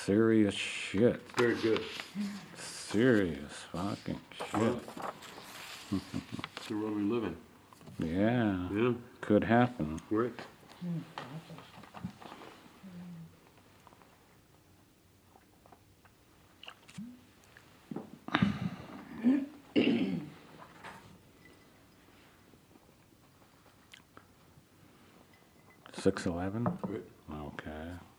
serious shit. Very good. Serious fucking shit. It's the world we live in. Yeah. Yeah. Could happen. Right. $6.11? Right. Okay.